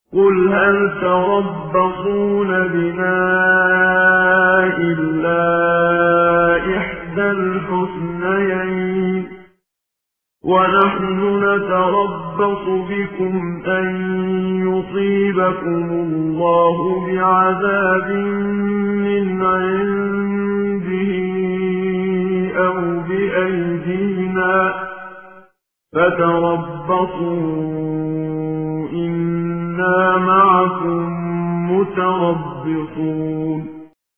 قل هل تربصون بنا إلا إحدى الحسنيين ونحن نتربص بكم أن يصيبكم الله بعذاب من عنده أو بأيدينا فتربصوا إنا معكم متربصون